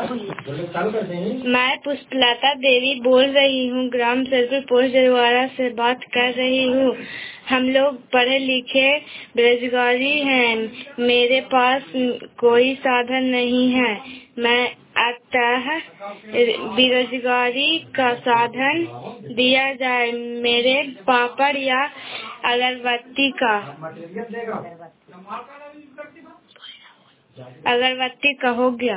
मैं पुष्पलता देवी बोल रही हूँ, ग्राम सरपुर पोस्ट जरवाड़ा से बात कर रही हूँ। हम लोग पढ़े लिखे बेरोजगारी हैं, मेरे पास कोई साधन नहीं है। मैं अतः बेरोजगारी का साधन दिया जाए, मेरे पापड़ या अगरबत्ती का हो गया।